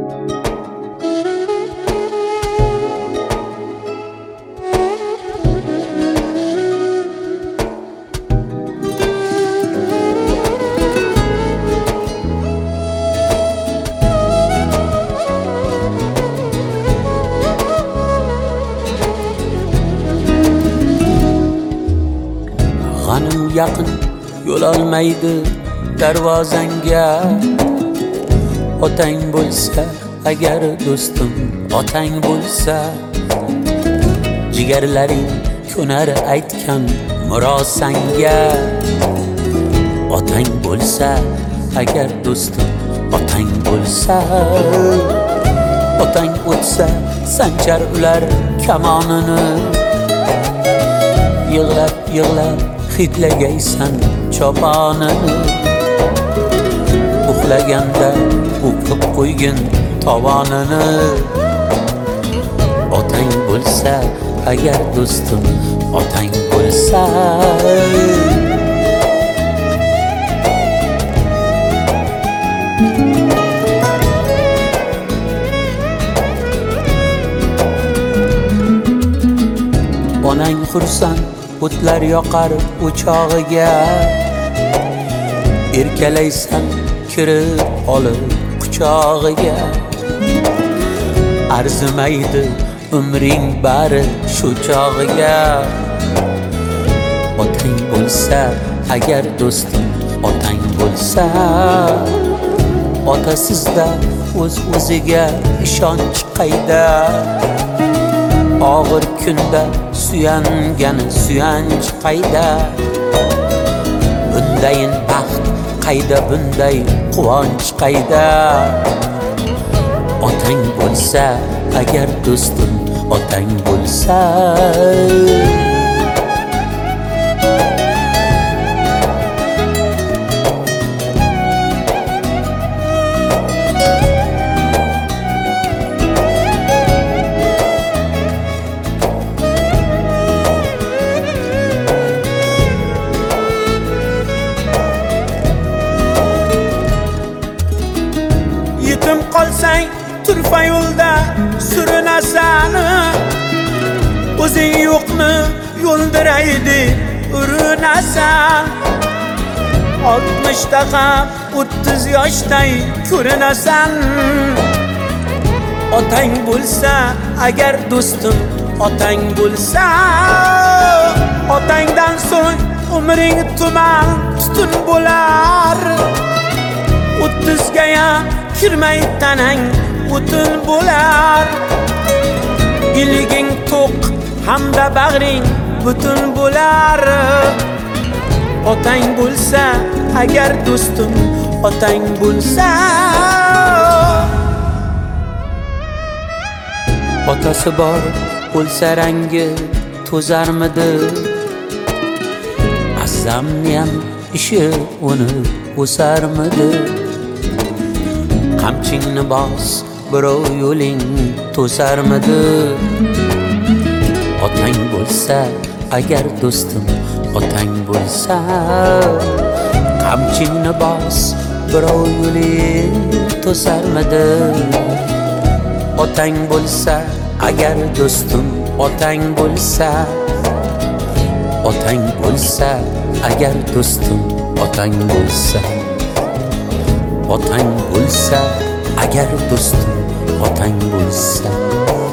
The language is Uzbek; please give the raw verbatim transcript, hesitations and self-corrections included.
G'anim yaqin yo'lolmaydi darvozangga. Otang bo'lsa agar do'stim, otang bo'lsa jigarlaring ko'nar aytgan murosanga. Otang bo'lsa agar do'stim, otang bo'lsa, otang o'tsa sanchar ular kamonini. Yig'lab yig'lab hidlagaysan choponini. Uxlaganda o'qib qo'ygin tovonini. Otang bo'lsa agar do'stim, otang bo'lsa. Onang xursand o'tlar yoqar o'chog'iga. Erkalaysan kirib olib quchog'iga. Arzimaydi umring bari shu chog'iga. Otang bo'lsa agar do'stim, otang bo'lsa. Otasizda o'z o'ziga ishonch qayda. Og'ir kunda suyangani suyanch qayda. Bundayin baxt qayda, bunday quvonch qayda. Otang bo'lsa agar do'stim, otang bo'lsa. Yetim qolsang turfa yo'lda surinasan. O'zing yo'qni yo'ldiraydi urinasan. oltmishda ham o'ttiz yoshday ko'rinasan. Otang bo'lsa agar do'stim, otang bo'lsa. Otangdan so'ng umring tuman tutun bo'lar. o'ttizga ham kirmay tanang o'tin bo'lar. Iliging to'q hamda bag'ring butun bo'lar. Otang bo'lsa agar do'stim, otang bo'lsa. Otasi bor bo'lsa rangi to'zarmidi. Azzamniyam ishi uni o'sarmidi. Qamchingni bos, birov yo'ling to'sarmidi. Otang bo'lsa agar do'stim, otang bo'lsa. Qamchingni bos, birov yo'ling to'sarmidi. Otang bo'lsa agar do'stim, otang bo'lsa. Otang bo'lsa agar do'stim, otang bo'lsa. Otang bo'lsa agar do'stim, otang bo'lsa.